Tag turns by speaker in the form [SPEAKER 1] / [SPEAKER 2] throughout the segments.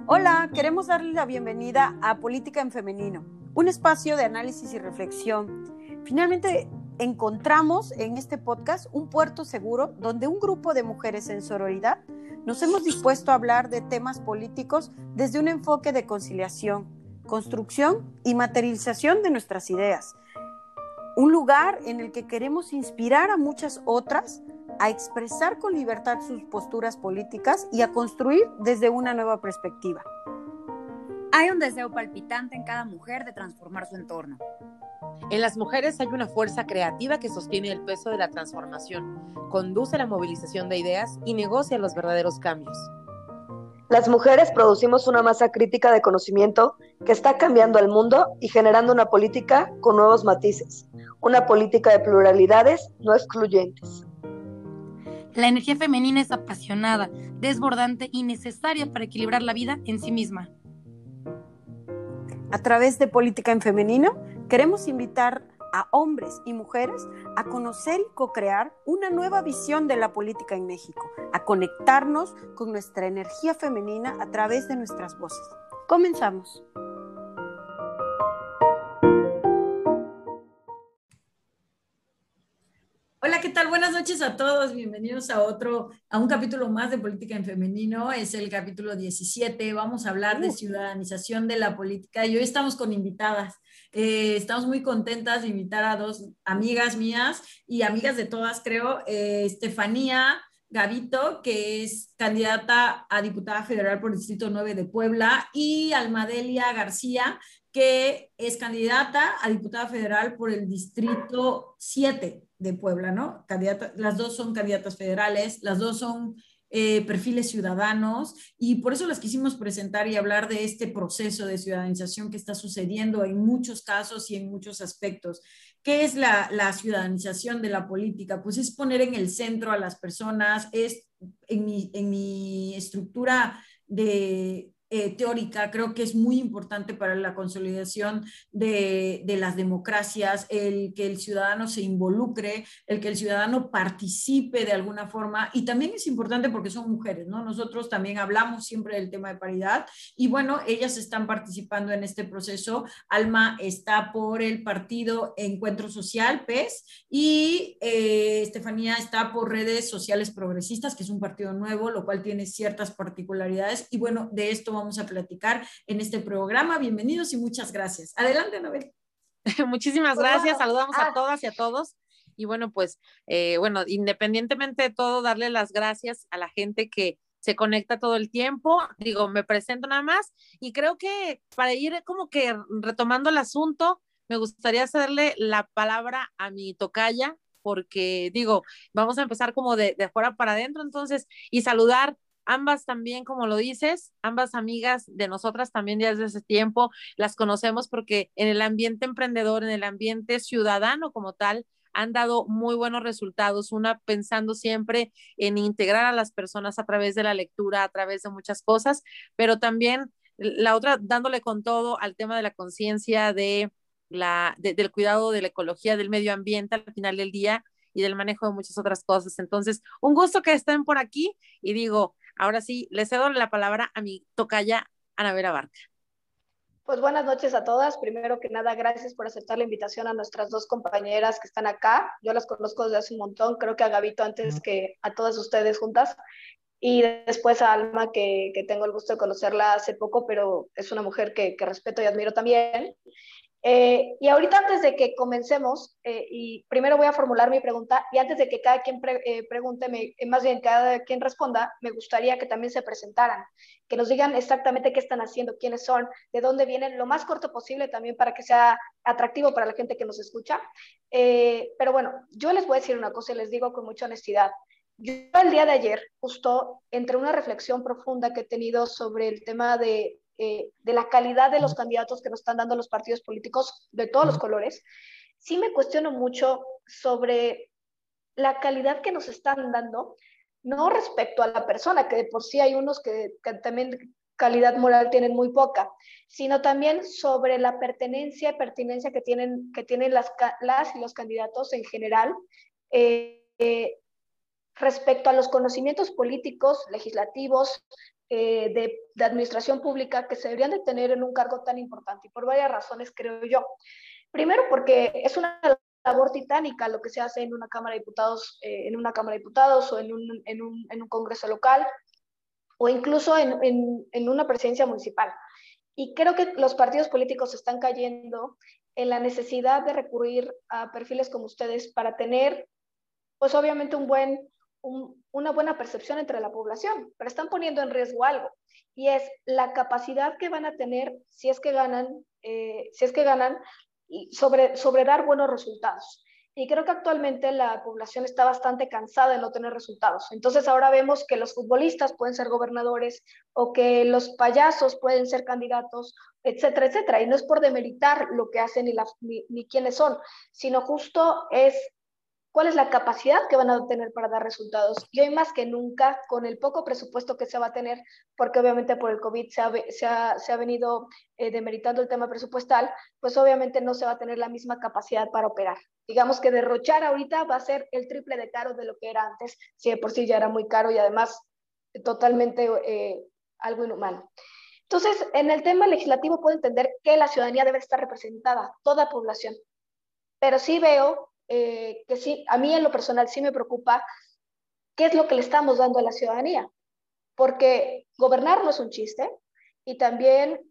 [SPEAKER 1] Hola, queremos darle la bienvenida a Política en Femenino, un espacio de análisis y reflexión. Finalmente encontramos en este podcast un puerto seguro donde un grupo de mujeres en sororidad nos hemos dispuesto a hablar de temas políticos desde un enfoque de conciliación, construcción y materialización de nuestras ideas. Un lugar en el que queremos inspirar a muchas otras a expresar con libertad sus posturas políticas y a construir desde una nueva perspectiva.
[SPEAKER 2] Hay un deseo palpitante en cada mujer de transformar su entorno.
[SPEAKER 3] En las mujeres hay una fuerza creativa que sostiene el peso de la transformación, conduce la movilización de ideas y negocia los verdaderos cambios.
[SPEAKER 4] Las mujeres producimos una masa crítica de conocimiento que está cambiando al mundo y generando una política con nuevos matices, una política de pluralidades no excluyentes.
[SPEAKER 5] La energía femenina es apasionada, desbordante y necesaria para equilibrar la vida en sí misma.
[SPEAKER 1] A través de Política en Femenino, queremos invitar a hombres y mujeres a conocer y co-crear una nueva visión de la política en México, a conectarnos con nuestra energía femenina a través de nuestras voces. Comenzamos.
[SPEAKER 6] Hola, ¿qué tal? Buenas noches a todos. Bienvenidos a un capítulo más de Política en Femenino. Es el capítulo 17. Vamos a hablar de ciudadanización de la política y hoy estamos con invitadas. Estamos muy contentas de invitar a dos amigas mías y amigas de todas, creo. Estefanía Gavito, que es candidata a diputada federal por el Distrito 9 de Puebla, y Almadelia García, que es candidata a diputada federal por el Distrito 7 de Puebla, ¿no? Las dos son candidatas federales, las dos son perfiles ciudadanos, y por eso las quisimos presentar y hablar de este proceso de ciudadanización que está sucediendo en muchos casos y en muchos aspectos. ¿Qué es la ciudadanización de la política? Pues es poner en el centro a las personas, es en mi estructura teórica, creo que es muy importante para la consolidación de las democracias, el que el ciudadano se involucre, el que el ciudadano participe de alguna forma, y también es importante porque son mujeres, ¿no? Nosotros también hablamos siempre del tema de paridad, y bueno, ellas están participando en este proceso. Alma está por el partido Encuentro Social, PES, y Estefanía está por Redes Sociales Progresistas, que es un partido nuevo, lo cual tiene ciertas particularidades, y bueno, de esto vamos a platicar en este programa. Bienvenidos y muchas gracias. Adelante, Anabel.
[SPEAKER 3] Muchísimas gracias, saludamos a todas y a todos. Y bueno, pues, independientemente de todo, darle las gracias a la gente que se conecta todo el tiempo. Digo, me presento nada más y creo que para ir como que retomando el asunto, me gustaría cederle la palabra a mi tocaya, porque digo, vamos a empezar como de afuera para adentro, entonces, y saludar ambas también, como lo dices, ambas amigas de nosotras también ya desde ese tiempo, las conocemos porque en el ambiente emprendedor, en el ambiente ciudadano como tal, han dado muy buenos resultados, una pensando siempre en integrar a las personas a través de la lectura, a través de muchas cosas, pero también la otra dándole con todo al tema de la conciencia del cuidado de la ecología, del medio ambiente al final del día y del manejo de muchas otras cosas. Entonces, un gusto que estén por aquí y digo, ahora sí, le cedo la palabra a mi tocaya, Anabel Abarca.
[SPEAKER 4] Pues buenas noches a todas. Primero que nada, gracias por aceptar la invitación a nuestras dos compañeras que están acá. Yo las conozco desde hace un montón, creo que a Gavito antes que a todas ustedes juntas. Y después a Alma, que tengo el gusto de conocerla hace poco, pero es una mujer que respeto y admiro también. Y ahorita antes de que comencemos, y primero voy a formular mi pregunta, y antes de que cada quien pregunte, más bien cada quien responda, me gustaría que también se presentaran, que nos digan exactamente qué están haciendo, quiénes son, de dónde vienen, lo más corto posible también para que sea atractivo para la gente que nos escucha. Pero bueno, yo les voy a decir una cosa y les digo con mucha honestidad. Yo el día de ayer, justo entre una reflexión profunda que he tenido sobre el tema de la calidad de los candidatos que nos están dando los partidos políticos de todos los colores, sí me cuestiono mucho sobre la calidad que nos están dando, no respecto a la persona, que de por sí hay unos que también calidad moral tienen muy poca, sino también sobre la pertenencia y pertinencia que tienen las y los candidatos en general, respecto a los conocimientos políticos, legislativos, de administración pública que se deberían de tener en un cargo tan importante, y por varias razones, creo yo. Primero, porque es una labor titánica lo que se hace en una Cámara de Diputados, o en un Congreso local, o incluso en una presidencia municipal. Y creo que los partidos políticos están cayendo en la necesidad de recurrir a perfiles como ustedes para tener, pues obviamente, una buena percepción entre la población, pero están poniendo en riesgo algo, y es la capacidad que van a tener si es que ganan, sobre dar buenos resultados. Y creo que actualmente la población está bastante cansada de no tener resultados. Entonces ahora vemos que los futbolistas pueden ser gobernadores, o que los payasos pueden ser candidatos, etcétera, etcétera. Y no es por demeritar lo que hacen ni quiénes son, sino justo es cuál es la capacidad que van a tener para dar resultados. Y hoy más que nunca, con el poco presupuesto que se va a tener, porque obviamente por el COVID se ha venido demeritando el tema presupuestal, pues obviamente no se va a tener la misma capacidad para operar. Digamos que derrochar ahorita va a ser el triple de caro de lo que era antes, si de por sí ya era muy caro y además totalmente algo inhumano. Entonces, en el tema legislativo puedo entender que la ciudadanía debe estar representada, toda población, pero sí veo que sí, a mí en lo personal sí me preocupa qué es lo que le estamos dando a la ciudadanía, porque gobernar no es un chiste, y también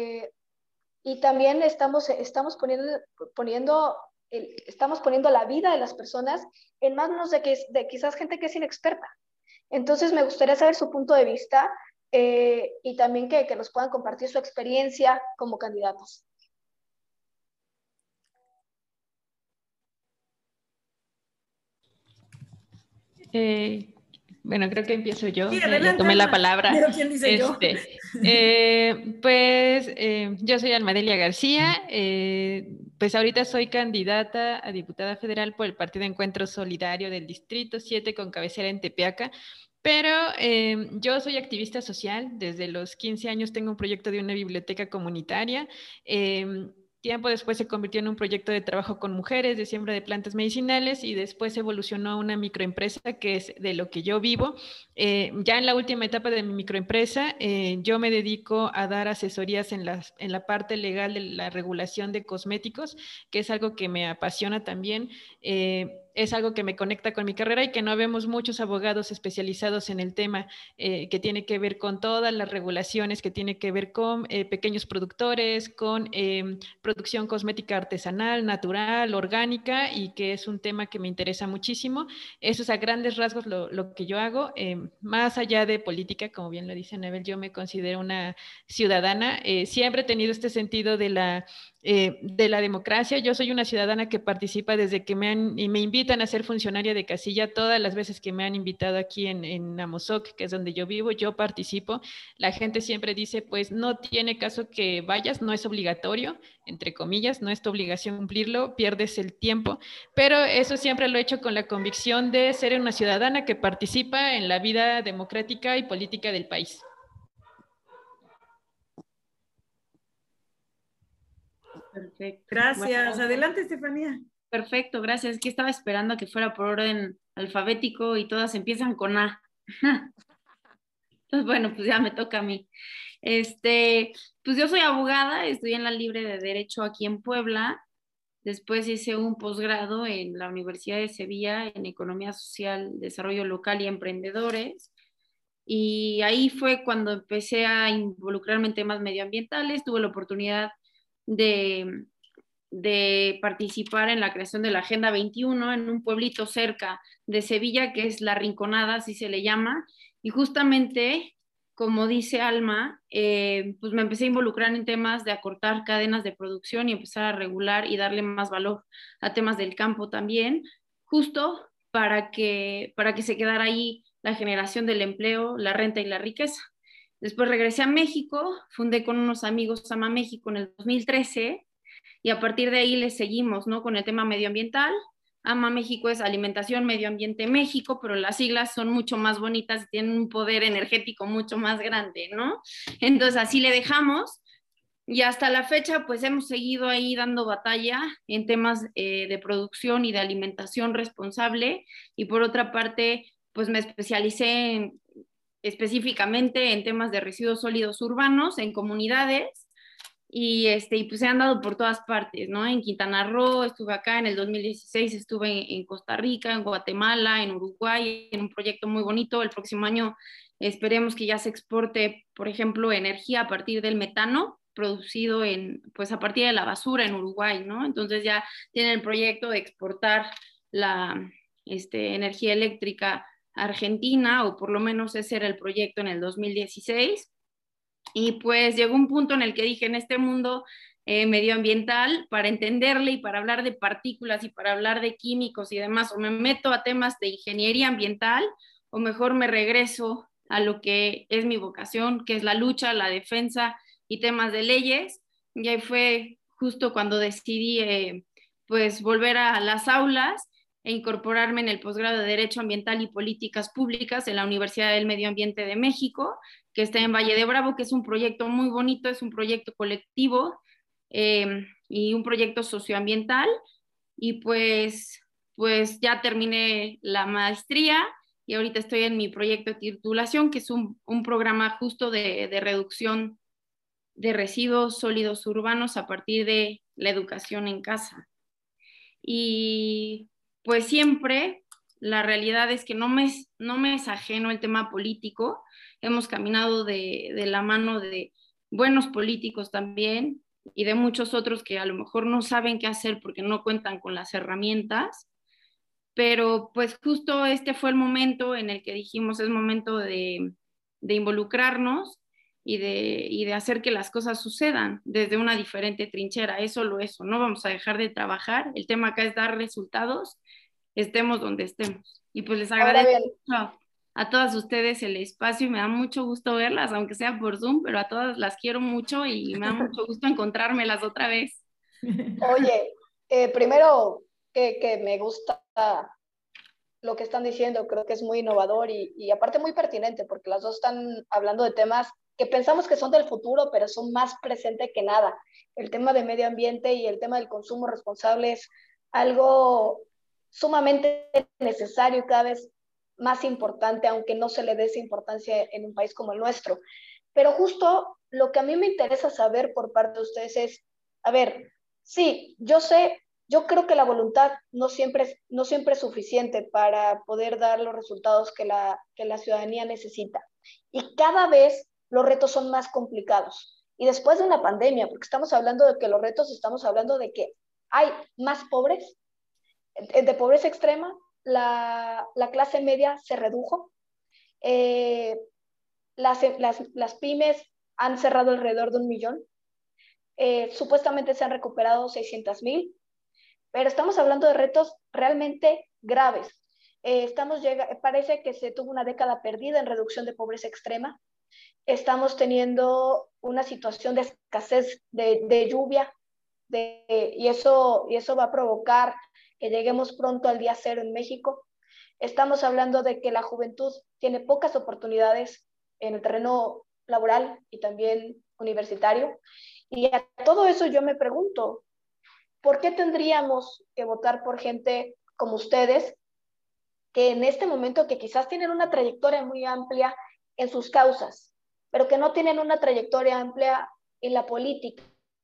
[SPEAKER 4] estamos poniendo la vida de las personas en manos de quizás gente que es inexperta. Entonces me gustaría saber su punto de vista, y también que nos puedan compartir su experiencia como candidatos.
[SPEAKER 7] Bueno, creo que empiezo yo.
[SPEAKER 6] Sí,
[SPEAKER 7] Le tomé la palabra.
[SPEAKER 6] Pero ¿quién dice yo?
[SPEAKER 7] Yo soy Almadelia García. Pues ahorita soy candidata a diputada federal por el Partido Encuentro Solidario del Distrito 7 con cabecera en Tepeaca. Pero yo soy activista social. Desde los 15 años tengo un proyecto de una biblioteca comunitaria. Tiempo después se convirtió en un proyecto de trabajo con mujeres, de siembra de plantas medicinales, y después evolucionó a una microempresa que es de lo que yo vivo. Ya en la última etapa de mi microempresa, yo me dedico a dar asesorías en la parte legal de la regulación de cosméticos, que es algo que me apasiona también. Es algo que me conecta con mi carrera y que no vemos muchos abogados especializados en el tema, que tiene que ver con todas las regulaciones, que tiene que ver con pequeños productores, con producción cosmética artesanal, natural, orgánica, y que es un tema que me interesa muchísimo. Eso es a grandes rasgos lo que yo hago. Más allá de política, como bien lo dice Anabel, yo me considero una ciudadana. Siempre he tenido este sentido de la democracia. Yo soy una ciudadana que participa desde que me invitan a ser funcionaria de casilla. Todas las veces que me han invitado aquí en Amozoc, que es donde yo vivo, yo participo. La gente siempre dice, pues no tiene caso que vayas, no es obligatorio, entre comillas, no es tu obligación cumplirlo, pierdes el tiempo, pero eso siempre lo he hecho con la convicción de ser una ciudadana que participa en la vida democrática y política del país.
[SPEAKER 8] Perfecto.
[SPEAKER 6] Gracias.
[SPEAKER 8] Bueno,
[SPEAKER 6] Adelante, Estefanía.
[SPEAKER 8] perfecto, gracias. Es que estaba esperando a que fuera por orden alfabético y todas empiezan con A. Entonces, bueno, pues ya me toca a mí. Pues yo soy abogada, estudié en la Libre de Derecho aquí en Puebla. Después hice un posgrado en la Universidad de Sevilla en Economía Social, Desarrollo Local y Emprendedores. Y ahí fue cuando empecé a involucrarme en temas medioambientales. Tuve la oportunidad de participar en la creación de la Agenda 21 en un pueblito cerca de Sevilla, que es La Rinconada, así se le llama. Y justamente, como dice Alma, pues me empecé a involucrar en temas de acortar cadenas de producción y empezar a regular y darle más valor a temas del campo también, justo para que se quedara ahí la generación del empleo, la renta y la riqueza. Después regresé a México, fundé con unos amigos Ama México en el 2013, y a partir de ahí le seguimos, ¿no? Con el tema medioambiental. Ama México es Alimentación, Medio Ambiente México, pero las siglas son mucho más bonitas y tienen un poder energético mucho más grande, ¿no? Entonces así le dejamos, y hasta la fecha pues hemos seguido ahí dando batalla en temas de producción y de alimentación responsable. Y por otra parte pues me especialicé específicamente en temas de residuos sólidos urbanos, en comunidades, y pues se han dado por todas partes, ¿no? En Quintana Roo, estuve acá en el 2016, estuve en Costa Rica, en Guatemala, en Uruguay, en un proyecto muy bonito. El próximo año esperemos que ya se exporte, por ejemplo, energía a partir del metano producido pues a partir de la basura en Uruguay, ¿no? Entonces ya tienen el proyecto de exportar la energía eléctrica a Argentina, o por lo menos ese era el proyecto en el 2016. Y pues llegó un punto en el que dije, en este mundo medioambiental, para entenderle y para hablar de partículas y para hablar de químicos y demás, o me meto a temas de ingeniería ambiental, o mejor me regreso a lo que es mi vocación, que es la lucha, la defensa y temas de leyes. Y ahí fue justo cuando decidí pues volver a las aulas e incorporarme en el posgrado de Derecho Ambiental y Políticas Públicas en la Universidad del Medio Ambiente de México, que está en Valle de Bravo, que es un proyecto muy bonito, es un proyecto colectivo y un proyecto socioambiental. Y pues ya terminé la maestría y ahorita estoy en mi proyecto de titulación, que es un programa justo de reducción de residuos sólidos urbanos a partir de la educación en casa. Y pues siempre la realidad es que no me es ajeno el tema político. Hemos caminado de la mano de buenos políticos también y de muchos otros que a lo mejor no saben qué hacer porque no cuentan con las herramientas. Pero pues justo este fue el momento en el que dijimos es momento de involucrarnos y de hacer que las cosas sucedan desde una diferente trinchera. Eso, no vamos a dejar de trabajar. El tema acá es dar resultados, estemos donde estemos. Y pues les agradezco mucho a todas ustedes el espacio y me da mucho gusto verlas, aunque sea por Zoom, pero a todas las quiero mucho y me da mucho gusto encontrármelas otra vez.
[SPEAKER 4] Oye, primero que me gusta lo que están diciendo, creo que es muy innovador y aparte muy pertinente, porque las dos están hablando de temas que pensamos que son del futuro, pero son más presentes que nada. El tema de medio ambiente y el tema del consumo responsable es algo sumamente necesario y cada vez más importante, aunque no se le dé esa importancia en un país como el nuestro. Pero justo lo que a mí me interesa saber por parte de ustedes es, a ver, sí, yo creo que la voluntad no siempre es suficiente para poder dar los resultados que la ciudadanía necesita. Y cada vez los retos son más complicados. Y después de una pandemia, porque estamos hablando de que los retos, estamos hablando de que hay más pobres, de pobreza extrema, la clase media se redujo, las pymes han cerrado alrededor de 1 millón, supuestamente se han recuperado 600,000, pero estamos hablando de retos realmente graves. Parece que se tuvo una década perdida en reducción de pobreza extrema. Estamos teniendo una situación de escasez de lluvia y eso va a provocar que lleguemos pronto al día cero en México. Estamos hablando de que la juventud tiene pocas oportunidades en el terreno laboral y también universitario. Y a todo eso yo me pregunto, ¿por qué tendríamos que votar por gente como ustedes, que en este momento que quizás tienen una trayectoria muy amplia en sus causas, pero que no tienen una trayectoria amplia en la política?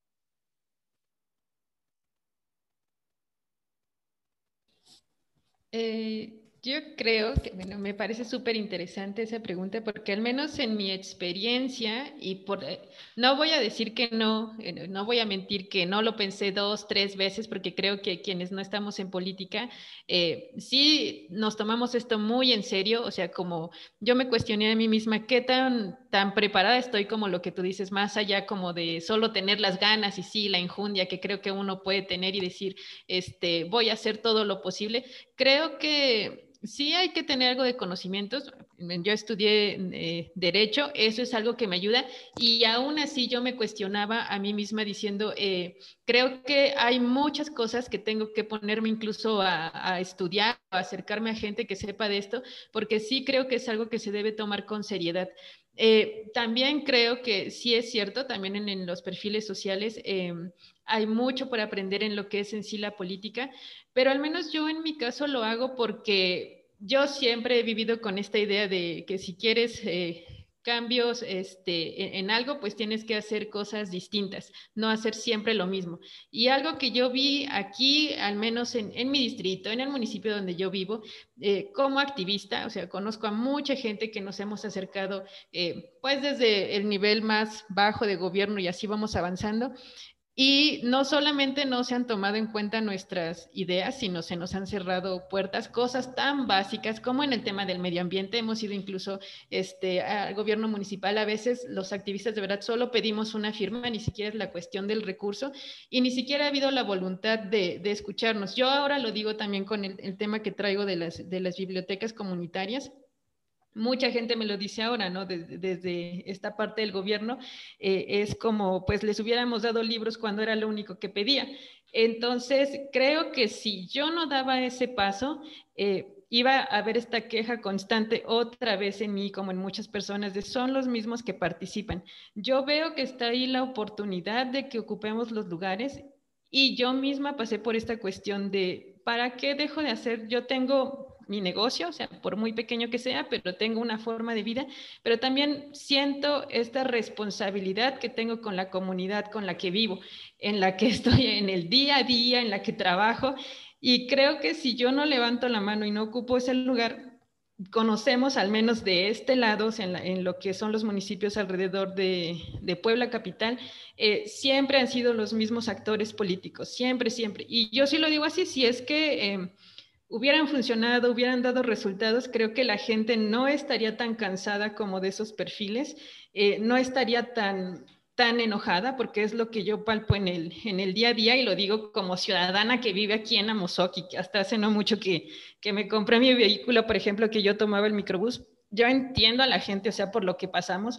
[SPEAKER 7] Yo creo que, bueno, me parece súper interesante esa pregunta porque al menos en mi experiencia no voy a decir que no voy a mentir que no lo pensé 2, 3 veces porque creo que quienes no estamos en política sí nos tomamos esto muy en serio, o sea, como yo me cuestioné a mí misma qué tan preparada estoy como lo que tú dices, más allá como de solo tener las ganas y sí, la enjundia que creo que uno puede tener y decir, voy a hacer todo lo posible. Creo que sí hay que tener algo de conocimientos. Yo estudié Derecho, eso es algo que me ayuda y aún así yo me cuestionaba a mí misma diciendo, creo que hay muchas cosas que tengo que ponerme incluso a estudiar, a acercarme a gente que sepa de esto, porque sí creo que es algo que se debe tomar con seriedad. También creo que sí es cierto, también en los perfiles sociales hay mucho por aprender en lo que es en sí la política, pero al menos yo en mi caso lo hago porque yo siempre he vivido con esta idea de que si quieres cambios en algo, pues tienes que hacer cosas distintas, no hacer siempre lo mismo. Y algo que yo vi aquí, al menos en mi distrito, en el municipio donde yo vivo, como activista, o sea, conozco a mucha gente que nos hemos acercado, pues desde el nivel más bajo de gobierno y así vamos avanzando. Y no solamente no se han tomado en cuenta nuestras ideas, sino se nos han cerrado puertas, cosas tan básicas como en el tema del medio ambiente. Hemos ido incluso al gobierno municipal, a veces los activistas de verdad solo pedimos una firma, ni siquiera es la cuestión del recurso, y ni siquiera ha habido la voluntad de escucharnos. Yo ahora lo digo también con el tema que traigo de las bibliotecas comunitarias. Mucha gente me lo dice ahora, ¿no? Desde esta parte del gobierno, es como, pues les hubiéramos dado libros cuando era lo único que pedía. Entonces, creo que si yo no daba ese paso, iba a haber esta queja constante otra vez en mí, como en muchas personas, de son los mismos que participan. Yo veo que está ahí la oportunidad de que ocupemos los lugares y yo misma pasé por esta cuestión de, ¿para qué dejo de hacer? Yo tengo mi negocio, o sea, por muy pequeño que sea, pero tengo una forma de vida, pero también siento esta responsabilidad que tengo con la comunidad con la que vivo, en la que estoy en el día a día, en la que trabajo, y creo que si yo no levanto la mano y no ocupo ese lugar, conocemos al menos de este lado, o sea, en lo que son los municipios alrededor de Puebla capital, siempre han sido los mismos actores políticos, siempre, siempre. Y yo sí lo digo así, si es que hubieran funcionado, hubieran dado resultados, creo que la gente no estaría tan cansada como de esos perfiles, no estaría tan enojada, porque es lo que yo palpo en el día a día, y lo digo como ciudadana que vive aquí en Amozoc, que hasta hace no mucho que me compré mi vehículo, por ejemplo, que yo tomaba el microbús. Yo entiendo a la gente, o sea, por lo que pasamos,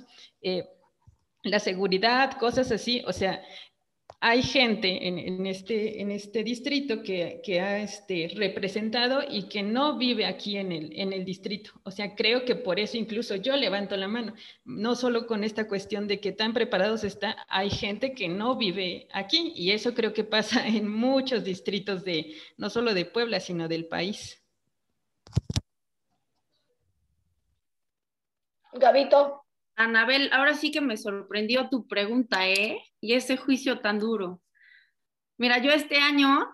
[SPEAKER 7] la seguridad, cosas así, o sea, hay gente en este distrito que ha representado y que no vive aquí en el distrito. O sea, creo que por eso incluso yo levanto la mano, no solo con esta cuestión de que tan preparados está, hay gente que no vive aquí, y eso creo que pasa en muchos distritos no solo de Puebla, sino del país.
[SPEAKER 4] Gabito.
[SPEAKER 8] Anabel, ahora sí que me sorprendió tu pregunta, ¿eh? Y ese juicio tan duro. Mira, yo este año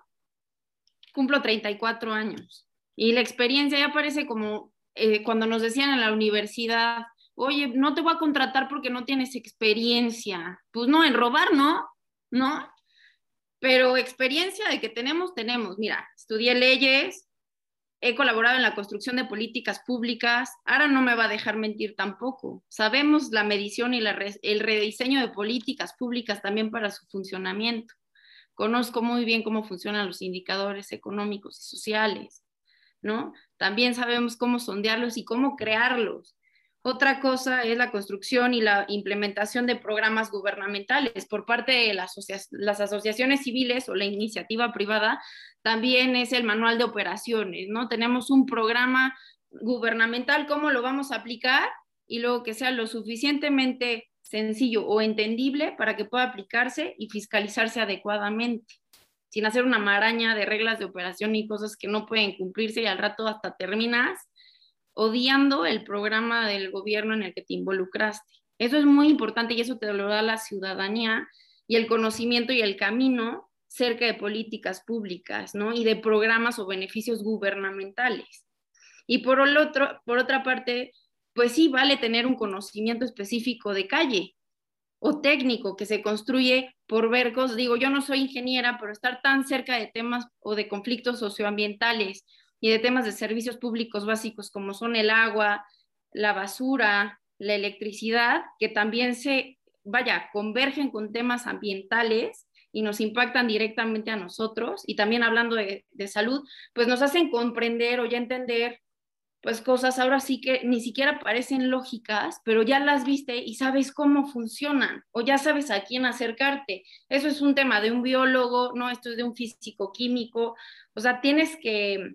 [SPEAKER 8] cumplo 34 años y la experiencia ya parece como cuando nos decían en la universidad, oye, no te voy a contratar porque no tienes experiencia. Pues no, en robar no, ¿no? Pero experiencia de que tenemos. Mira, estudié leyes, he colaborado en la construcción de políticas públicas, ahora no me va a dejar mentir tampoco. Sabemos la medición y el rediseño de políticas públicas también para su funcionamiento. Conozco muy bien cómo funcionan los indicadores económicos y sociales, ¿no? También sabemos cómo sondearlos y cómo crearlos. Otra cosa es la construcción y la implementación de programas gubernamentales por parte de las asociaciones civiles o la iniciativa privada. También es el manual de operaciones, ¿no? Tenemos un programa gubernamental, ¿cómo lo vamos a aplicar? Y luego que sea lo suficientemente sencillo o entendible para que pueda aplicarse y fiscalizarse adecuadamente, sin hacer una maraña de reglas de operación y cosas que no pueden cumplirse, y al rato hasta terminas odiando el programa del gobierno en el que te involucraste. Eso es muy importante y eso te lo da la ciudadanía y el conocimiento y el camino cerca de políticas públicas, ¿no? Y de programas o beneficios gubernamentales. Y por otra parte, pues sí vale tener un conocimiento específico de calle o técnico que se construye por ver cosas. Digo, yo no soy ingeniera, pero estar tan cerca de temas o de conflictos socioambientales y de temas de servicios públicos básicos como son el agua, la basura, la electricidad, que también convergen con temas ambientales y nos impactan directamente a nosotros, y también hablando de salud, pues nos hacen comprender o ya entender pues cosas ahora sí que ni siquiera parecen lógicas, pero ya las viste y sabes cómo funcionan, o ya sabes a quién acercarte. Eso es un tema de un biólogo, no, esto es de un físico químico. O sea, tienes que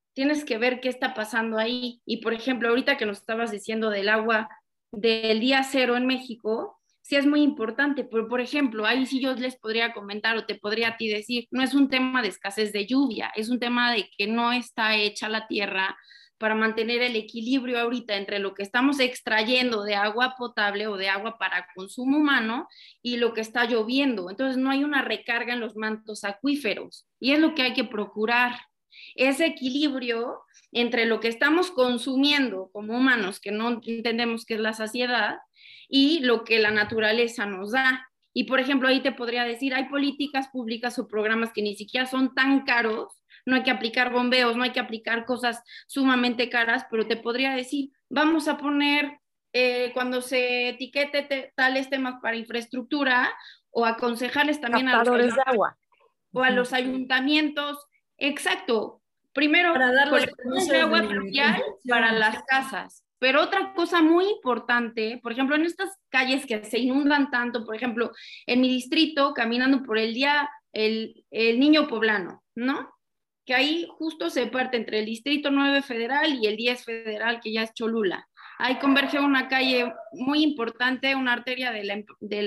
[SPEAKER 8] ver qué está pasando ahí. Y por ejemplo, ahorita que nos estabas diciendo del agua del día cero en México, sí es muy importante, pero por ejemplo, ahí sí yo les podría comentar o te podría a ti decir, no es un tema de escasez de lluvia, es un tema de que no está hecha la tierra para mantener el equilibrio ahorita entre lo que estamos extrayendo de agua potable o de agua para consumo humano y lo que está lloviendo. Entonces no hay una recarga en los mantos acuíferos y es lo que hay que procurar. Ese equilibrio entre lo que estamos consumiendo como humanos, que no entendemos qué es la saciedad, y lo que la naturaleza nos da. Y por ejemplo, ahí te podría decir, hay políticas públicas o programas que ni siquiera son tan caros, no hay que aplicar bombeos, no hay que aplicar cosas sumamente caras, pero te podría decir, vamos a poner, cuando se etiquete tales temas para infraestructura, o aconsejarles también
[SPEAKER 3] captadores de agua.
[SPEAKER 8] O a los ayuntamientos, exacto, primero colectores de agua pluvial para las casas. Pero otra cosa muy importante, por ejemplo, en estas calles que se inundan tanto, por ejemplo, en mi distrito, caminando por el día, el Niño Poblano, ¿no? Que ahí justo se parte entre el Distrito 9 Federal y el 10 Federal, que ya es Cholula. Ahí converge una calle muy importante, una arteria de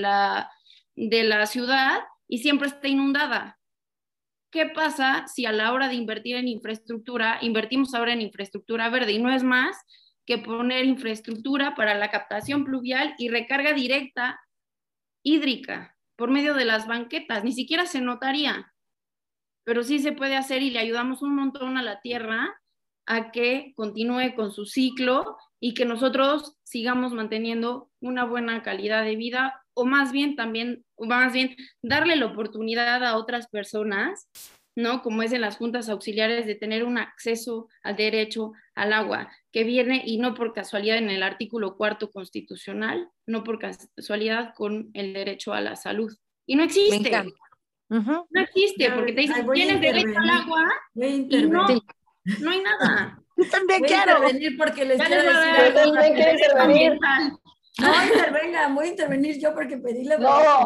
[SPEAKER 8] la ciudad, y siempre está inundada. ¿Qué pasa si a la hora de invertir en infraestructura, invertimos ahora en infraestructura verde? Y no es más que poner infraestructura para la captación pluvial y recarga directa hídrica por medio de las banquetas. Ni siquiera se notaría, pero sí se puede hacer y le ayudamos un montón a la tierra a que continúe con su ciclo y que nosotros sigamos manteniendo una buena calidad de vida, o más bien darle la oportunidad a otras personas, ¿no? Como es en las juntas auxiliares, de tener un acceso al derecho al agua, que viene, y no por casualidad, en el artículo 4 constitucional, no por casualidad, con el derecho a la salud. Y no existe. No existe, porque te dicen, tienes derecho al agua y no hay nada.
[SPEAKER 3] Yo también quiero
[SPEAKER 6] intervenir porque les quiero decir
[SPEAKER 4] intervenir.
[SPEAKER 6] No, voy a intervenir yo porque pedí la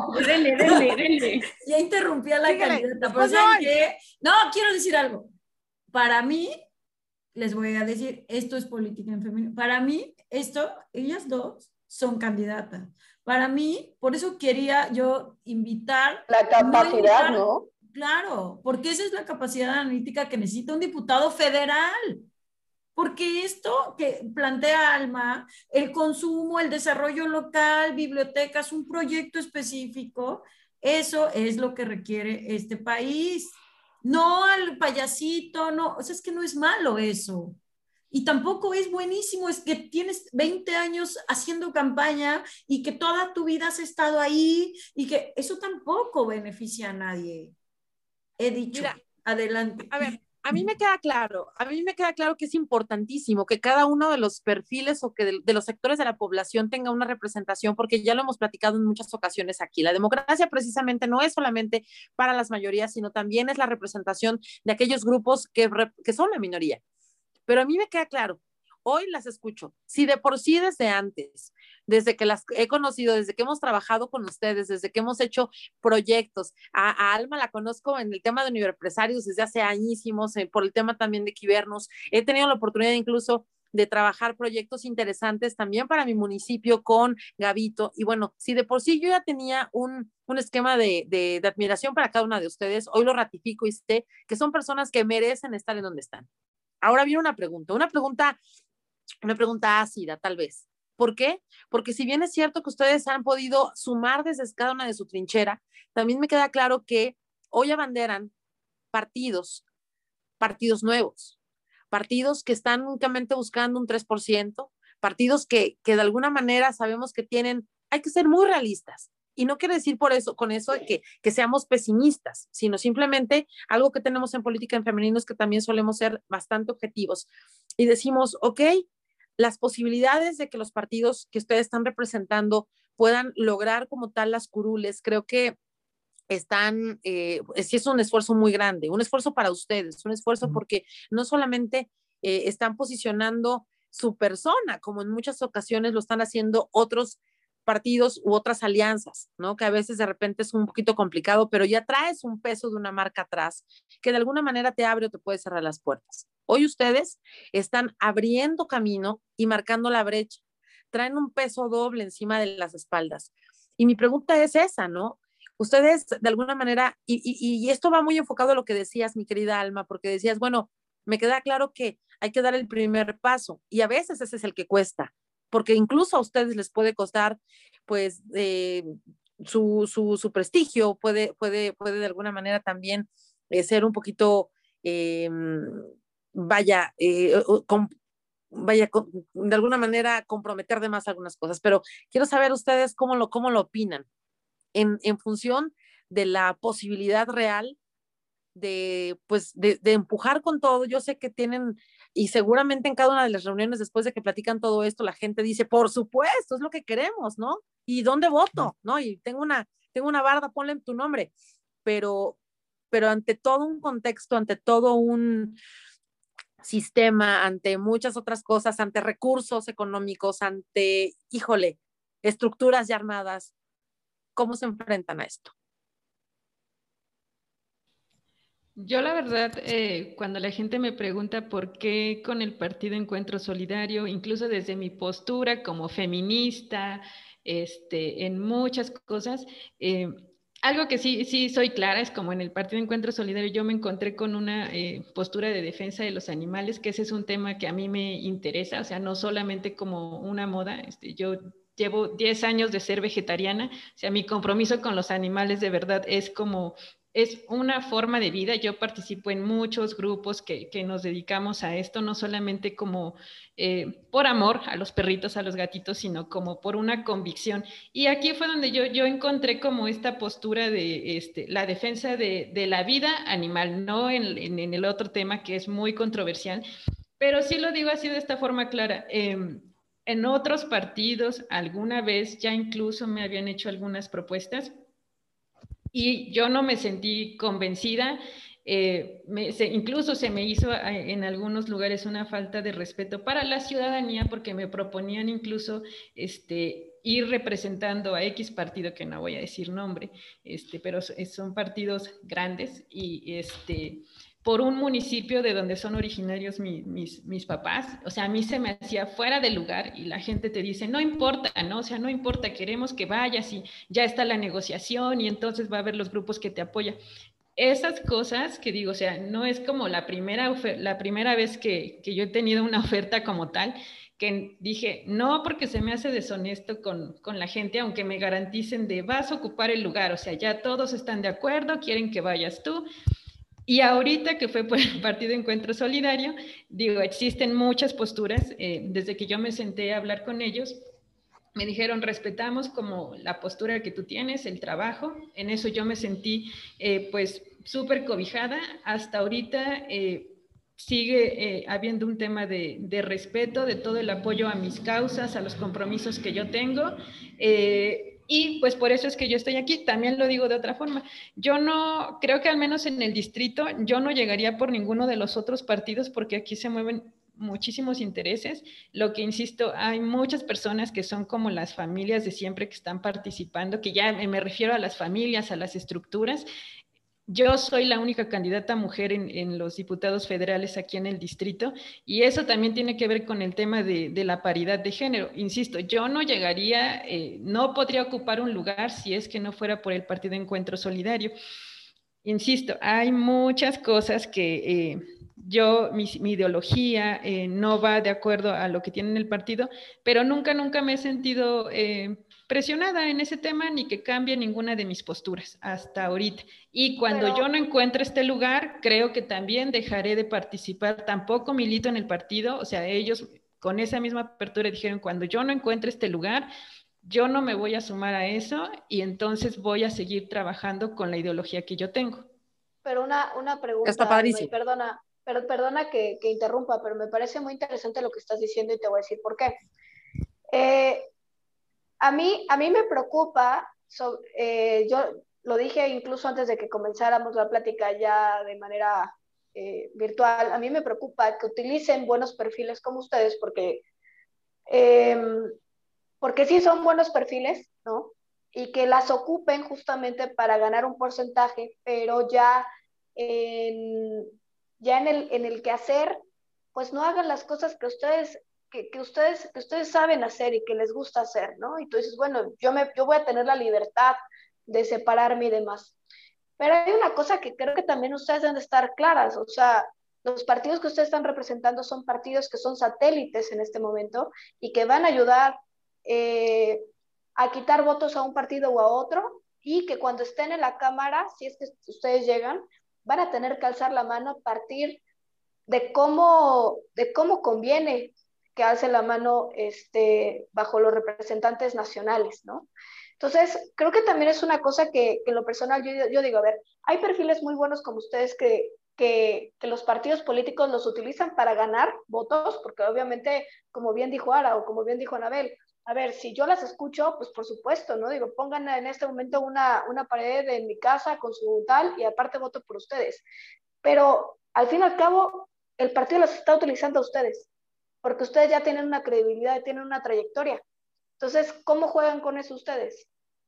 [SPEAKER 8] Dele.
[SPEAKER 6] Ya interrumpí a la candidata, pero ¿saben qué? No, quiero decir algo. Para mí, les voy a decir, esto es política en femenino. Para mí, ellas dos son candidatas. Para mí, por eso quería yo invitar.
[SPEAKER 4] La capacidad, ¿no?
[SPEAKER 6] Claro, porque esa es la capacidad analítica que necesita un diputado federal. Porque esto que plantea Alma, el consumo, el desarrollo local, bibliotecas, un proyecto específico, eso es lo que requiere este país. No al payasito, no, o sea, es que no es malo eso. Y tampoco es buenísimo, es que tienes 20 años haciendo campaña y que toda tu vida has estado ahí y que eso tampoco beneficia a nadie. He dicho. Mira, adelante.
[SPEAKER 3] A ver, a mí me queda claro que es importantísimo que cada uno de los perfiles o que de los sectores de la población tenga una representación, porque ya lo hemos platicado en muchas ocasiones aquí. La democracia precisamente no es solamente para las mayorías, sino también es la representación de aquellos grupos que son la minoría. Pero a mí me queda claro, hoy las escucho, si de por sí desde antes, desde que las he conocido, desde que hemos trabajado con ustedes, desde que hemos hecho proyectos, a Alma la conozco en el tema de universitarios desde hace añísimos, por el tema también de Quibernos, he tenido la oportunidad incluso de trabajar proyectos interesantes también para mi municipio con Gavito, y bueno, si de por sí yo ya tenía un esquema de admiración para cada una de ustedes, hoy lo ratifico y sé que son personas que merecen estar en donde están. Ahora viene una pregunta ácida, tal vez. ¿Por qué? Porque si bien es cierto que ustedes han podido sumar desde cada una de su trinchera, también me queda claro que hoy abanderan partidos nuevos, partidos que están únicamente buscando un 3%, partidos que de alguna manera sabemos que hay que ser muy realistas. Y no quiere decir con eso que seamos pesimistas, sino simplemente algo que tenemos en política en femenino es que también solemos ser bastante objetivos. Y decimos, ok, las posibilidades de que los partidos que ustedes están representando puedan lograr como tal las curules, creo que sí es un esfuerzo muy grande, un esfuerzo para ustedes, un esfuerzo porque no solamente están posicionando su persona, como en muchas ocasiones lo están haciendo otros partidos u otras alianzas, ¿no? Que a veces de repente es un poquito complicado, pero ya traes un peso de una marca atrás que de alguna manera te abre o te puede cerrar las puertas. Hoy ustedes están abriendo camino y marcando la brecha, traen un peso doble encima de las espaldas. Y mi pregunta es esa, ¿no? Ustedes de alguna manera, y esto va muy enfocado a lo que decías, mi querida Alma, porque decías, bueno, me queda claro que hay que dar el primer paso y a veces ese es el que cuesta, porque incluso a ustedes les puede costar, pues, su prestigio, puede de alguna manera también ser un poquito, vaya, de alguna manera comprometer de más algunas cosas, pero quiero saber ustedes cómo lo opinan en función de la posibilidad real pues, de empujar con todo. Yo sé que tienen, y seguramente en cada una de las reuniones después de que platican todo esto, la gente dice, por supuesto, es lo que queremos, ¿no? ¿Y dónde voto? ¿No? Y tengo una barda, ponle tu nombre, pero ante todo un contexto, ante todo un sistema, ante muchas otras cosas, ante recursos económicos, ante, híjole, estructuras ya armadas, ¿cómo se enfrentan a esto?
[SPEAKER 7] Yo la verdad, cuando la gente me pregunta por qué con el Partido Encuentro Solidario, incluso desde mi postura como feminista, en muchas cosas, algo que sí soy clara es como en el Partido Encuentro Solidario yo me encontré con una postura de defensa de los animales, que ese es un tema que a mí me interesa, o sea, no solamente como una moda, yo llevo 10 años de ser vegetariana, o sea, mi compromiso con los animales de verdad es una forma de vida. Yo participo en muchos grupos que nos dedicamos a esto, no solamente como por amor a los perritos, a los gatitos, sino como por una convicción. Y aquí fue donde yo encontré como esta postura de la defensa de la vida animal, no en el otro tema que es muy controversial, pero sí lo digo así de esta forma clara. En otros partidos, alguna vez ya incluso me habían hecho algunas propuestas y yo no me sentí convencida. Incluso se me hizo en algunos lugares una falta de respeto para la ciudadanía porque me proponían incluso ir representando a X partido, que no voy a decir nombre, pero son partidos grandes y por un municipio de donde son originarios mis papás. O sea, a mí se me hacía fuera de lugar y la gente te dice, no importa, ¿no? O sea, no importa, queremos que vayas y ya está la negociación y entonces va a haber los grupos que te apoyan. Esas cosas que digo, o sea, no es como la primera vez que yo he tenido una oferta como tal, que dije, no, porque se me hace deshonesto con la gente, aunque me garanticen de vas a ocupar el lugar, o sea, ya todos están de acuerdo, quieren que vayas tú. Y ahorita que fue por el Partido Encuentro Solidario, digo, existen muchas posturas. Desde que yo me senté a hablar con ellos, me dijeron, respetamos como la postura que tú tienes, el trabajo. En eso yo me sentí pues súper cobijada. Hasta ahorita sigue habiendo un tema de respeto, de todo el apoyo a mis causas, a los compromisos que yo tengo. Y pues por eso es que yo estoy aquí. También lo digo de otra forma. Yo no, creo que al menos en el distrito, yo no llegaría por ninguno de los otros partidos porque aquí se mueven muchísimos intereses. Lo que insisto, hay muchas personas que son como las familias de siempre que están participando, que ya me refiero a las familias, a las estructuras. Yo soy la única candidata mujer en los diputados federales aquí en el distrito y eso también tiene que ver con el tema de la paridad de género. Insisto, yo no llegaría, no podría ocupar un lugar si es que no fuera por el Partido Encuentro Solidario. Insisto, hay muchas cosas que mi ideología no va de acuerdo a lo que tiene el partido, pero nunca me he sentido presionada en ese tema ni que cambie ninguna de mis posturas hasta ahorita. Y cuando yo no encuentre este lugar, creo que también dejaré de participar. Tampoco milito en el partido, o sea, ellos con esa misma apertura dijeron, cuando yo no encuentre este lugar, yo no me voy a sumar a eso y entonces voy a seguir trabajando con la ideología que yo tengo.
[SPEAKER 4] Pero una pregunta,
[SPEAKER 3] está padrísimo.
[SPEAKER 4] Perdona que interrumpa, pero me parece muy interesante lo que estás diciendo y te voy a decir por qué. A mí me preocupa, yo lo dije incluso antes de que comenzáramos la plática ya de manera virtual, a mí me preocupa que utilicen buenos perfiles como ustedes porque sí son buenos perfiles, ¿no? Y que las ocupen justamente para ganar un porcentaje, pero ya en el quehacer, pues no hagan las cosas que ustedes saben hacer y que les gusta hacer, ¿no? Y tú dices, bueno, yo voy a tener la libertad de separarme y demás. Pero hay una cosa que creo que también ustedes deben de estar claras, o sea, Los partidos que ustedes están representando son partidos que son satélites en este momento y que van a ayudar a quitar votos a un partido o a otro, y que cuando estén en la Cámara, si es que ustedes llegan, van a tener que alzar la mano a partir de cómo conviene que alce la mano bajo los representantes nacionales, ¿no? Entonces, creo que también es una cosa que en lo personal yo digo, a ver, hay perfiles muy buenos como ustedes que los partidos políticos los utilizan para ganar votos, porque obviamente, como bien dijo Ara o como bien dijo Anabel, a ver, si yo las escucho, pues por supuesto, ¿no? Digo, pongan en este momento una pared en mi casa con su tal y aparte voto por ustedes. Pero al fin y al cabo, el partido las está utilizando a ustedes, porque ustedes ya tienen una credibilidad, tienen una trayectoria. Entonces, ¿cómo juegan con eso ustedes?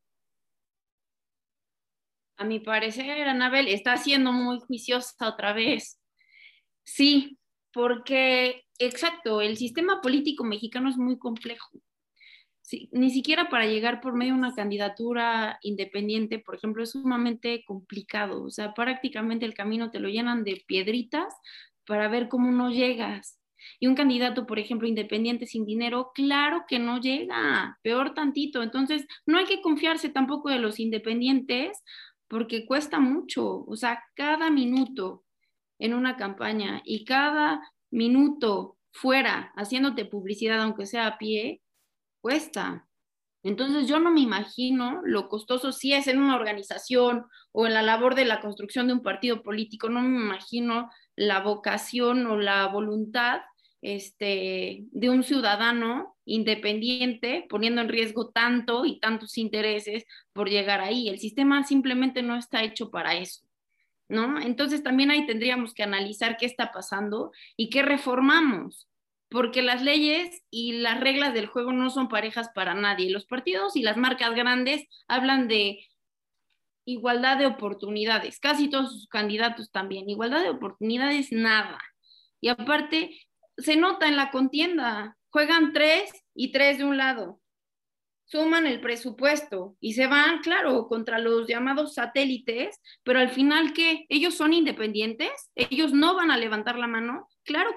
[SPEAKER 8] A mi parecer, Anabel está siendo muy juiciosa otra vez. Sí, porque, exacto, el sistema político mexicano es muy complejo. Sí, ni siquiera para llegar por medio de una candidatura independiente, por ejemplo, es sumamente complicado. O sea, prácticamente el camino te lo llenan de piedritas para ver cómo no llegas. Y un candidato, por ejemplo, independiente sin dinero, claro que no llega, peor tantito. Entonces, no hay que confiarse tampoco de los independientes porque cuesta mucho. O sea, cada minuto en una campaña y cada minuto fuera haciéndote publicidad, aunque sea a pie, cuesta. Entonces yo no me imagino lo costoso si es en una organización o en la labor de la construcción de un partido político, no me imagino la vocación o la voluntad de un ciudadano independiente poniendo en riesgo tanto y tantos intereses por llegar ahí. El sistema simplemente no está hecho para eso, ¿no? Entonces también ahí tendríamos que analizar qué está pasando y qué reformamos, porque las leyes y las reglas del juego no son parejas para nadie. Los partidos y las marcas grandes hablan de igualdad de oportunidades, casi todos sus candidatos también, igualdad de oportunidades nada. Y aparte, se nota en la contienda, juegan 3 y 3 de un lado, suman el presupuesto y se van, claro, contra los llamados satélites, pero al final, ¿qué? ¿Ellos son independientes? ¿Ellos no van a levantar la mano?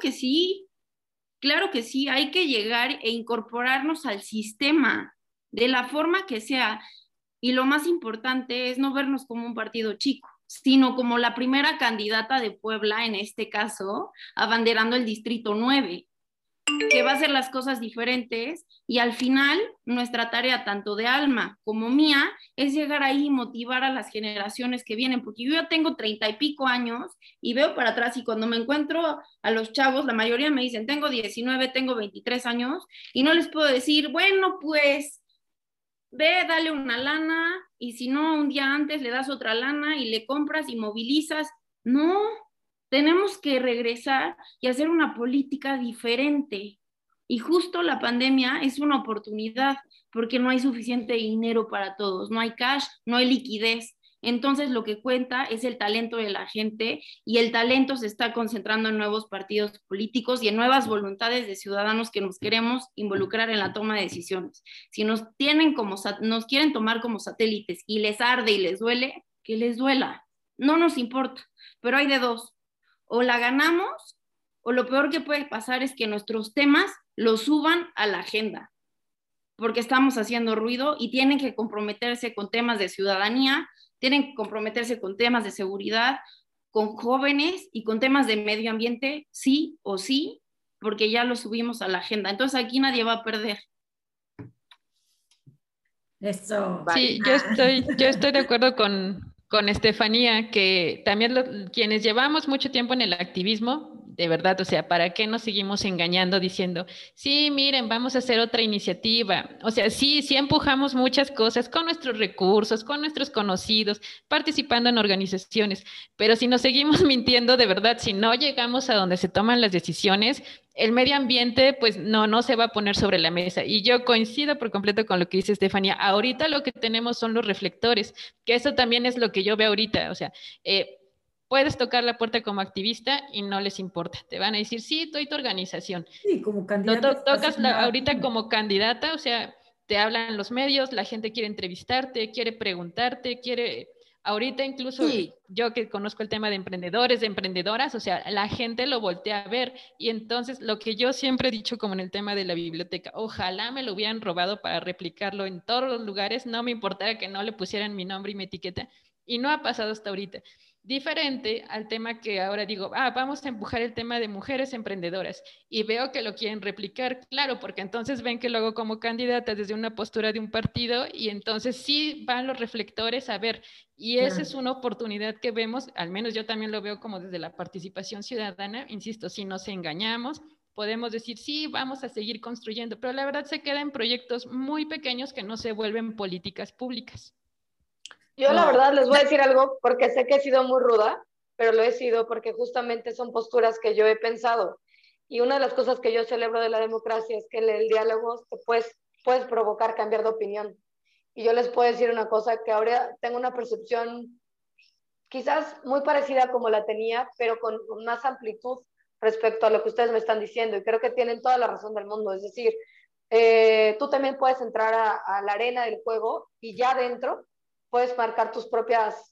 [SPEAKER 8] Claro que sí, hay que llegar e incorporarnos al sistema de la forma que sea. Y lo más importante es no vernos como un partido chico, sino como la primera candidata de Puebla, en este caso, abanderando el Distrito 9, que va a hacer las cosas diferentes, y al final nuestra tarea, tanto de Alma como mía, es llegar ahí y motivar a las generaciones que vienen, porque yo ya tengo 30 y pico años y veo para atrás, y cuando me encuentro a los chavos, la mayoría me dicen, tengo 19, tengo 23 años, y no les puedo decir, bueno, pues ve, dale una lana, y si no, un día antes le das otra lana y le compras y movilizas. No, tenemos que regresar y hacer una política diferente. Y justo la pandemia es una oportunidad porque no hay suficiente dinero para todos, no hay cash, no hay liquidez. Entonces lo que cuenta es el talento de la gente, y el talento se está concentrando en nuevos partidos políticos y en nuevas voluntades de ciudadanos que nos queremos involucrar en la toma de decisiones. Si nos quieren tomar como satélites y les arde y les duele, que les duela, no nos importa, pero hay de dos: o la ganamos, o lo peor que puede pasar es que nuestros temas los suban a la agenda, porque estamos haciendo ruido, y tienen que comprometerse con temas de ciudadanía, tienen que comprometerse con temas de seguridad, con jóvenes y con temas de medio ambiente, sí o sí, porque ya los subimos a la agenda. Entonces aquí nadie va a perder.
[SPEAKER 6] Eso.
[SPEAKER 7] Sí, yo estoy de acuerdo con Estefanía, que también quienes llevamos mucho tiempo en el activismo, de verdad, o sea, ¿para qué nos seguimos engañando diciendo, sí, miren, vamos a hacer otra iniciativa? O sea, sí empujamos muchas cosas con nuestros recursos, con nuestros conocidos, participando en organizaciones, pero si nos seguimos mintiendo, de verdad, si no llegamos a donde se toman las decisiones, el medio ambiente, pues no se va a poner sobre la mesa. Y yo coincido por completo con lo que dice Estefanía. Ahorita lo que tenemos son los reflectores, que eso también es lo que yo veo ahorita. O sea, puedes tocar la puerta como activista y no les importa. Te van a decir, sí, doy tu organización.
[SPEAKER 6] Sí, como candidata.
[SPEAKER 7] Tocas ahorita como candidata, o sea, te hablan los medios, la gente quiere entrevistarte, quiere preguntarte, quiere Ahorita incluso yo que conozco el tema de emprendedores, de emprendedoras, o sea, la gente lo voltea a ver y entonces lo que yo siempre he dicho como en el tema de la biblioteca, ojalá me lo hubieran robado para replicarlo en todos los lugares, no me importara que no le pusieran mi nombre y mi etiqueta y no ha pasado hasta ahorita. Diferente al tema que ahora digo, vamos a empujar el tema de mujeres emprendedoras y veo que lo quieren replicar, claro, porque entonces ven que lo hago como candidata desde una postura de un partido y entonces sí van los reflectores a ver, y esa es una oportunidad que vemos, al menos yo también lo veo como desde la participación ciudadana, insisto, si nos engañamos, podemos decir, sí, vamos a seguir construyendo, pero la verdad se queda en proyectos muy pequeños que no se vuelven políticas públicas.
[SPEAKER 4] Yo la verdad les voy a decir algo porque sé que he sido muy ruda, pero lo he sido porque justamente son posturas que yo he pensado. Y una de las cosas que yo celebro de la democracia es que en el diálogo te puedes provocar cambiar de opinión. Y yo les puedo decir una cosa, que ahora tengo una percepción quizás muy parecida como la tenía, pero con más amplitud respecto a lo que ustedes me están diciendo. Y creo que tienen toda la razón del mundo. Es decir, tú también puedes entrar a la arena del juego y ya dentro puedes marcar tus propias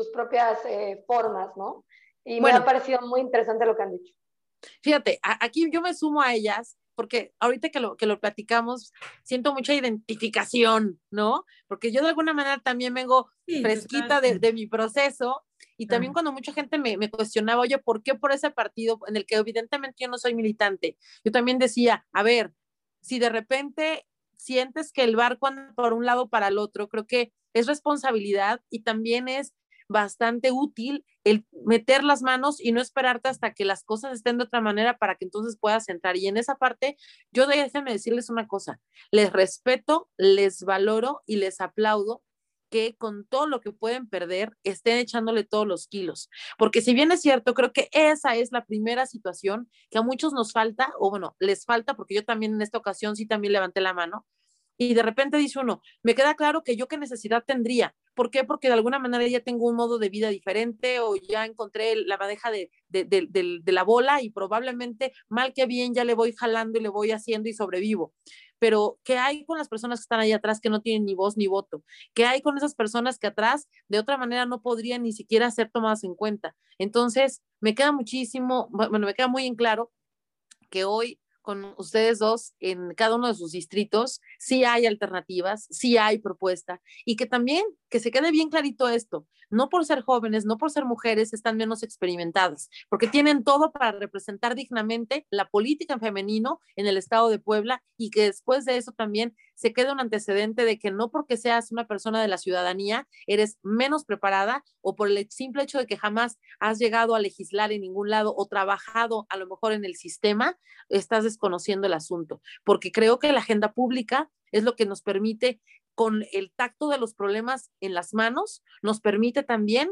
[SPEAKER 4] formas, ¿no? Y me ha parecido muy interesante lo que han dicho.
[SPEAKER 3] Fíjate, aquí yo me sumo a ellas, porque ahorita que lo platicamos, siento mucha identificación, ¿no? Porque yo de alguna manera también vengo fresquita de mi proceso, y también cuando mucha gente me cuestionaba, oye, ¿por qué por ese partido en el que evidentemente yo no soy militante? Yo también decía, a ver, si de repente sientes que el barco anda por un lado para el otro, creo que es responsabilidad y también es bastante útil el meter las manos y no esperarte hasta que las cosas estén de otra manera para que entonces puedas entrar. Y en esa parte, yo déjenme decirles una cosa, les respeto, les valoro y les aplaudo que con todo lo que pueden perder estén echándole todos los kilos, porque si bien es cierto, creo que esa es la primera situación que a muchos nos falta, o bueno, les falta, porque yo también en esta ocasión sí también levanté la mano, y de repente dice uno, me queda claro que yo qué necesidad tendría. ¿Por qué? Porque de alguna manera ya tengo un modo de vida diferente o ya encontré la madeja de la bola y probablemente mal que bien ya le voy jalando y le voy haciendo y sobrevivo. Pero ¿qué hay con las personas que están ahí atrás que no tienen ni voz ni voto? ¿Qué hay con esas personas que atrás de otra manera no podrían ni siquiera ser tomadas en cuenta? Entonces, me queda muchísimo, bueno, me queda muy en claro que hoy con ustedes dos en cada uno de sus distritos, sí hay alternativas, sí hay propuesta, y que también, que se quede bien clarito esto, no por ser jóvenes, no por ser mujeres, están menos experimentadas, porque tienen todo para representar dignamente la política en femenino en el estado de Puebla, y que después de eso también se quede un antecedente de que no porque seas una persona de la ciudadanía eres menos preparada o por el simple hecho de que jamás has llegado a legislar en ningún lado o trabajado a lo mejor en el sistema, estás desconociendo el asunto, porque creo que la agenda pública es lo que nos permite, con el tacto de los problemas en las manos, nos permite también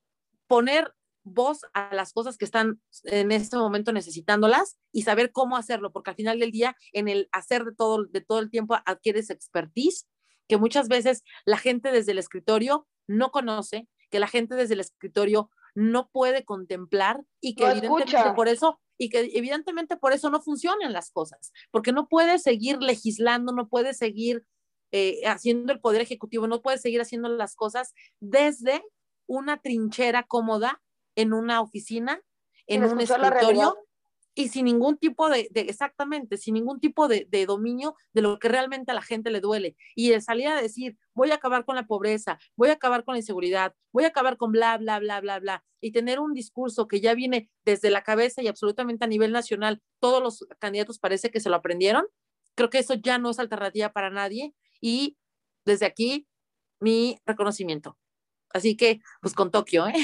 [SPEAKER 3] poner voz a las cosas que están en este momento necesitándolas y saber cómo hacerlo, porque al final del día, en el hacer de todo el tiempo adquieres expertise, que muchas veces la gente desde el escritorio no conoce, que la gente desde el escritorio no puede contemplar y que evidentemente por eso no funcionan las cosas, porque no puede seguir legislando, no puede seguir haciendo el poder ejecutivo, no puede seguir haciendo las cosas desde una trinchera cómoda en una oficina, en un escritorio y sin ningún tipo exactamente, sin ningún tipo de dominio de lo que realmente a la gente le duele. Y el salir a decir, voy a acabar con la pobreza, voy a acabar con la inseguridad, voy a acabar con bla, bla, bla, bla, bla, y tener un discurso que ya viene desde la cabeza y absolutamente a nivel nacional, todos los candidatos parece que se lo aprendieron, creo que eso ya no es alternativa para nadie y desde aquí mi reconocimiento. Así que, pues con Tokio, ¿eh?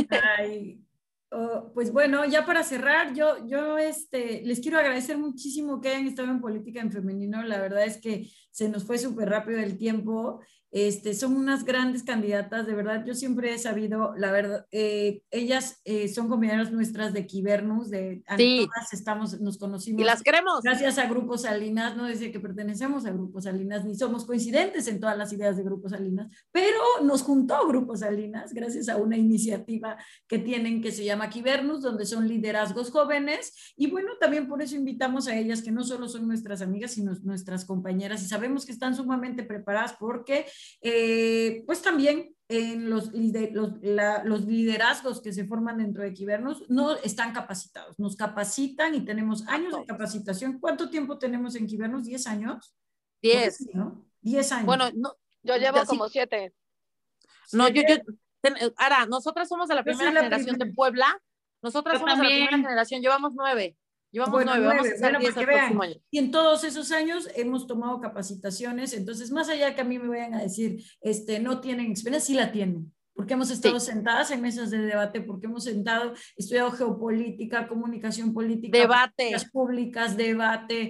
[SPEAKER 6] Ay, pues bueno, ya para cerrar, yo les quiero agradecer muchísimo que hayan estado en Política en Femenino. La verdad es que se nos fue súper rápido el tiempo. Son unas grandes candidatas, de verdad. Yo siempre he sabido, la verdad, ellas son compañeras nuestras de Quibernus,
[SPEAKER 3] sí.
[SPEAKER 6] Todas nos conocimos.
[SPEAKER 3] Y las queremos.
[SPEAKER 6] Gracias a Grupo Salinas, no desde que pertenecemos a Grupo Salinas, ni somos coincidentes en todas las ideas de Grupo Salinas, pero nos juntó Grupo Salinas gracias a una iniciativa que tienen que se llama Quibernus, donde son liderazgos jóvenes, y bueno, también por eso invitamos a ellas, que no solo son nuestras amigas, sino nuestras compañeras, y sabemos que están sumamente preparadas porque pues también en los liderazgos que se forman dentro de Equivernos no están capacitados, nos capacitan y tenemos años de capacitación. ¿Cuánto tiempo tenemos en Equivernos? ¿10 años?
[SPEAKER 3] 10.
[SPEAKER 6] ¿No? 10 años.
[SPEAKER 3] Bueno, no,
[SPEAKER 4] yo llevo como 7.
[SPEAKER 3] No, Ara, nosotras somos de la primera generación de Puebla. Nosotras somos de la primera generación, llevamos 9. Llevamos 9, vamos a hacer 10 el próximo año.
[SPEAKER 6] Y en todos esos años hemos tomado capacitaciones, entonces más allá de que a mí me vayan a decir, no tienen experiencia, sí la tienen, porque hemos estado sentadas en mesas de debate, porque hemos estudiado geopolítica, comunicación política,
[SPEAKER 3] debate,
[SPEAKER 6] políticas públicas, debate,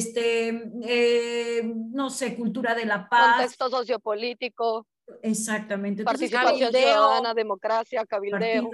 [SPEAKER 6] no sé, cultura de la paz.
[SPEAKER 4] Contexto sociopolítico.
[SPEAKER 6] Exactamente.
[SPEAKER 4] Entonces, participación ciudadana, democracia, cabildeo.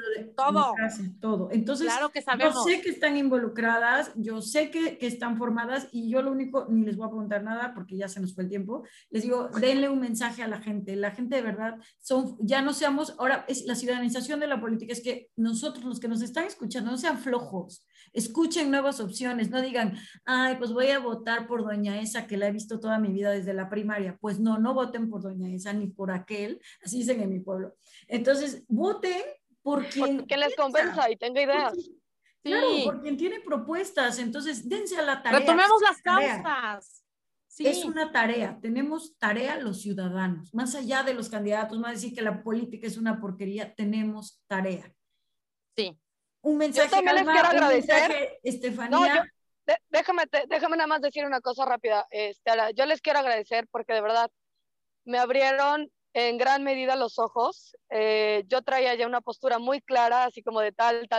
[SPEAKER 6] Todo. Entonces,
[SPEAKER 3] claro que sabemos.
[SPEAKER 6] Yo sé que están involucradas, yo sé que están formadas y yo lo único, ni les voy a preguntar nada porque ya se nos fue el tiempo, les digo, denle un mensaje a la gente de verdad, ya no seamos, ahora es la ciudadanización de la política, es que nosotros los que nos están escuchando no sean flojos, escuchen nuevas opciones, no digan, ay, pues voy a votar por doña esa que la he visto toda mi vida desde la primaria, pues no voten por doña esa ni por aquel, así dicen en mi pueblo. Entonces, voten por quien
[SPEAKER 4] les convenza y tenga ideas.
[SPEAKER 6] Claro, por quien tiene propuestas, entonces dense a la tarea.
[SPEAKER 3] Retomemos las causas.
[SPEAKER 6] Sí. Es una tarea, tenemos tarea los ciudadanos, más allá de los candidatos, más decir que la política es una porquería, tenemos tarea.
[SPEAKER 3] Sí.
[SPEAKER 6] Un mensaje,
[SPEAKER 4] yo también
[SPEAKER 6] Alma,
[SPEAKER 4] les quiero agradecer.
[SPEAKER 6] Estefanía.
[SPEAKER 4] No, déjame nada más decir una cosa rápida. Yo les quiero agradecer porque de verdad me abrieron en gran medida los ojos. Yo traía ya una postura muy clara, así como de tal,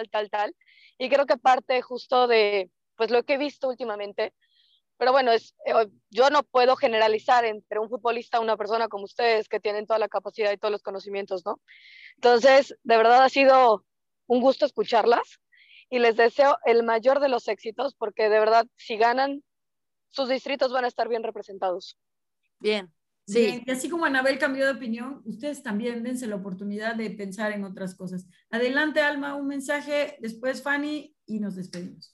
[SPEAKER 4] y creo que parte justo de pues lo que he visto últimamente. Pero bueno, yo no puedo generalizar entre un futbolista, una persona como ustedes que tienen toda la capacidad y todos los conocimientos, ¿no? Entonces, de verdad ha sido un gusto escucharlas y les deseo el mayor de los éxitos porque de verdad, si ganan, sus distritos van a estar bien representados.
[SPEAKER 3] Bien.
[SPEAKER 6] Sí. Bien, y así como Anabel cambió de opinión, ustedes también dense la oportunidad de pensar en otras cosas. Adelante, Alma, un mensaje, después Fanny y nos despedimos.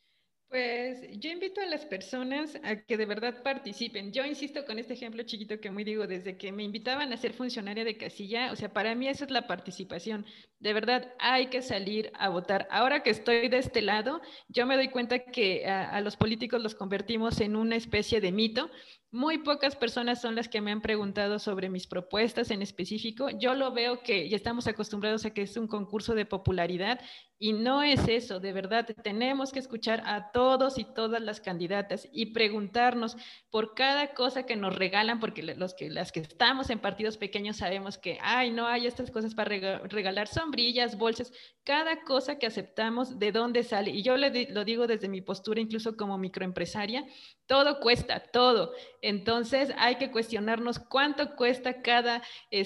[SPEAKER 7] Pues yo invito a las personas a que de verdad participen. Yo insisto con este ejemplo chiquito que muy digo, desde que me invitaban a ser funcionaria de casilla, o sea, para mí eso es la participación. De verdad hay que salir a votar. Ahora que estoy de este lado, yo me doy cuenta que a los políticos los convertimos en una especie de mito. Muy pocas personas son las que me han preguntado sobre mis propuestas en específico. Yo lo veo que ya estamos acostumbrados a que es un concurso de popularidad y no es eso, de verdad. Tenemos que escuchar a todos y todas las candidatas y preguntarnos por cada cosa que nos regalan, porque las que estamos en partidos pequeños sabemos que, no hay estas cosas para regalar, sombrillas, bolsas, cada cosa que aceptamos, ¿de dónde sale? Y yo lo digo desde mi postura, incluso como microempresaria, todo cuesta, todo. Entonces hay que cuestionarnos cuánto cuesta cada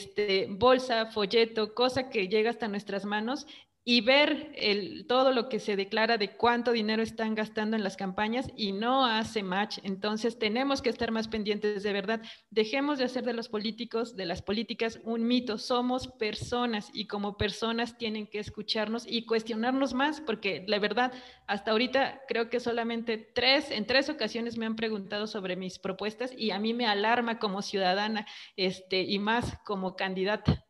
[SPEAKER 7] bolsa, folleto, cosa que llega hasta nuestras manos y ver todo lo que se declara de cuánto dinero están gastando en las campañas y no hace match. Entonces tenemos que estar más pendientes de verdad. Dejemos de hacer de los políticos, de las políticas, un mito. Somos personas y como personas tienen que escucharnos y cuestionarnos más, porque la verdad, hasta ahorita creo que solamente en tres ocasiones me han preguntado sobre mis propuestas y a mí me alarma como ciudadana y más como candidata.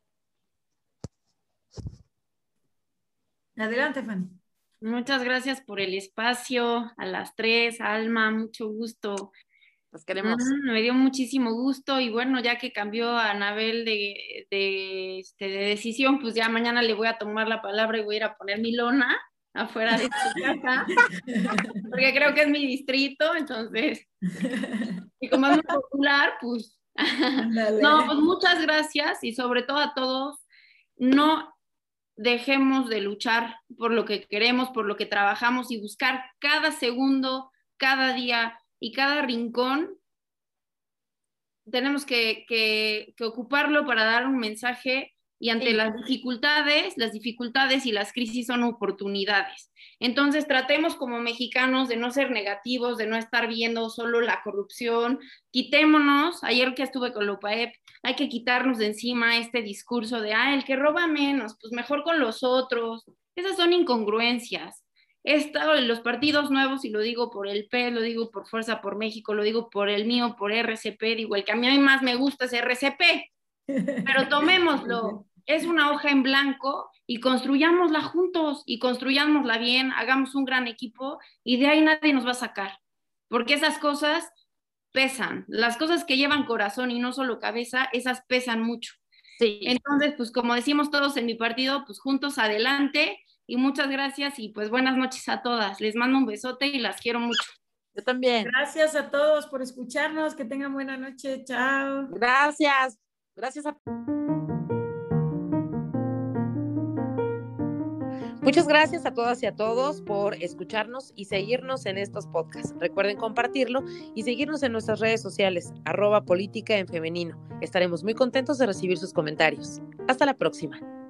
[SPEAKER 6] Adelante, Fanny.
[SPEAKER 8] Muchas gracias por el espacio, a las tres, Alma, mucho gusto.
[SPEAKER 3] Los queremos.
[SPEAKER 8] Me dio muchísimo gusto y bueno, ya que cambió a Anabel de decisión, pues ya mañana le voy a tomar la palabra y voy a ir a poner mi lona afuera de su casa, porque creo que es mi distrito, entonces, y como es muy popular, pues, no, pues muchas gracias y sobre todo a todos, no dejemos de luchar por lo que queremos, por lo que trabajamos y buscar cada segundo, cada día y cada rincón. Tenemos que ocuparlo para dar un mensaje y ante las dificultades y las crisis son oportunidades. Entonces tratemos como mexicanos de no ser negativos, de no estar viendo solo la corrupción. Quitémonos, ayer que estuve con Lopaep, hay que quitarnos de encima este discurso de, el que roba menos, pues mejor con los otros. Esas son incongruencias. Los partidos nuevos, y lo digo por el P, lo digo por Fuerza por México, lo digo por el mío, por RCP, digo, el que a mí más me gusta es RCP, pero tomémoslo. Es una hoja en blanco y construyámosla juntos y construyámosla bien, hagamos un gran equipo y de ahí nadie nos va a sacar, porque esas cosas pesan, las cosas que llevan corazón y no solo cabeza, esas pesan mucho.
[SPEAKER 3] Sí.
[SPEAKER 8] Entonces, pues como decimos todos en mi partido, pues juntos adelante y muchas gracias y pues buenas noches a todas. Les mando un besote y las quiero mucho.
[SPEAKER 3] Yo también.
[SPEAKER 6] Gracias a todos por escucharnos, que tengan buena noche, chao.
[SPEAKER 3] Gracias. Gracias a... Muchas gracias a todas y a todos por escucharnos y seguirnos en estos podcasts. Recuerden compartirlo y seguirnos en nuestras redes sociales, @política en femenino. Estaremos muy contentos de recibir sus comentarios. Hasta la próxima.